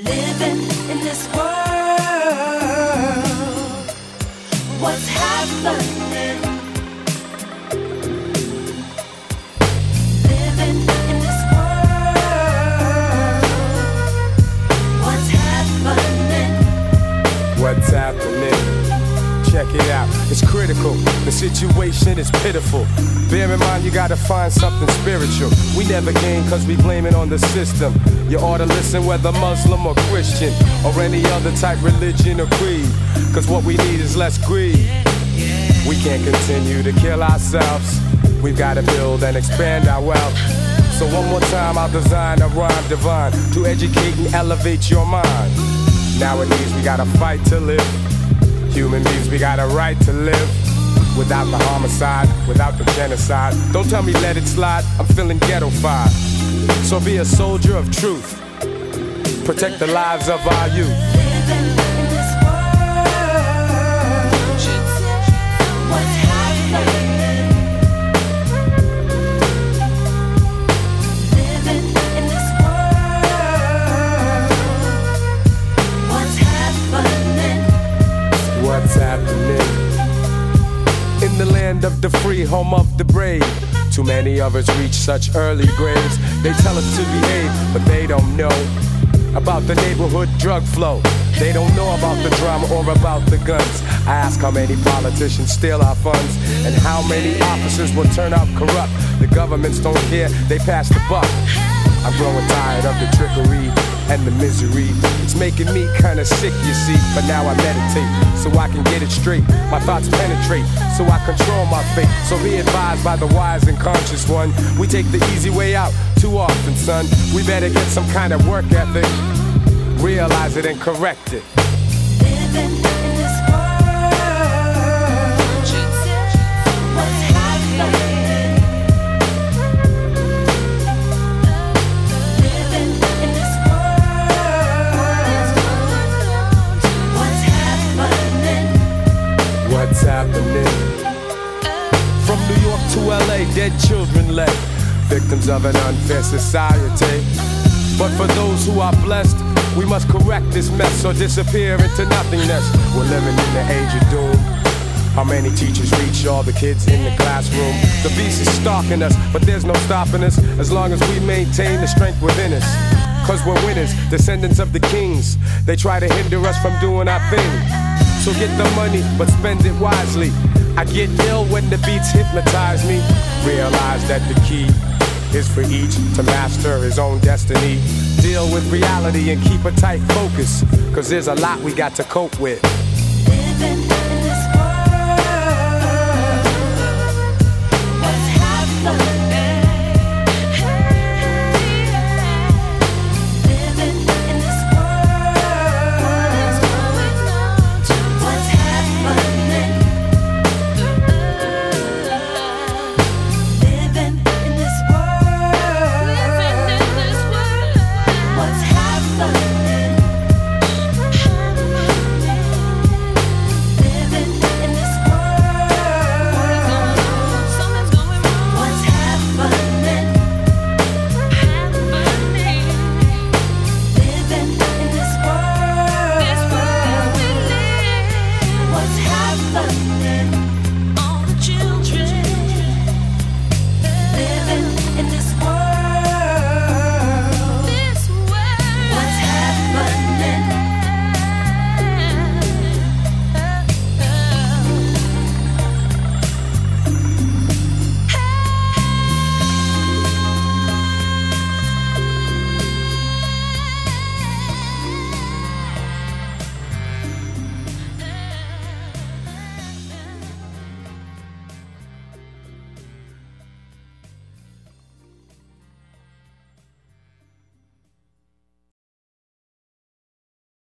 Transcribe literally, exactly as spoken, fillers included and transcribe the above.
Living in this world, what's happening? Living in this world, what's happening? What's happening? Check it out, it's critical, the situation is pitiful. Bear in mind you gotta find something spiritual. We never gain cause we blame it on the system. You ought to listen whether Muslim or Christian, or any other type religion or creed. Cause what we need is less greed. We can't continue to kill ourselves. We've gotta build and expand our wealth. So one more time I'll design a rhyme divine to educate and elevate your mind. Nowadays we gotta fight to live. Human beings, we got a right to live without the homicide, without the genocide. Don't tell me let it slide, I'm feeling ghetto-fied. So be a soldier of truth. Protect the lives of our youth. Living in this world, what's happening? Living in this world, what's happening? What's happening? In the land of the free, home of the brave, too many of us reach such early graves. They tell us to behave, but they don't know about the neighborhood drug flow. They don't know about the drama or about the guns. I ask how many politicians steal our funds, and how many officers will turn out corrupt. The governments don't care, they pass the buck. I'm growing tired of the trickery and the misery. It's making me kinda sick, you see. But now I meditate, so I can get it straight. My thoughts penetrate, so I control my fate. So be advised by the wise and conscious one. We take the easy way out too often, son. We better get some kind of work ethic. Realize it and correct it. Living in this world, what's happening? Living in this world, what's happening? What's happening? From New York to L A, dead children lay, victims of an unfair society. But for those who are blessed, we must correct this mess or disappear into nothingness. We're living in the age of doom. How many teachers reach all the kids in the classroom? The beast is stalking us, but there's no stopping us as long as we maintain the strength within us. Cause we're winners, descendants of the kings. They try to hinder us from doing our thing. So get the money, but spend it wisely. I get ill when the beats hypnotize me. Realize that the key is for each to master his own destiny. Deal with reality and keep a tight focus, cause there's a lot we got to cope with. Living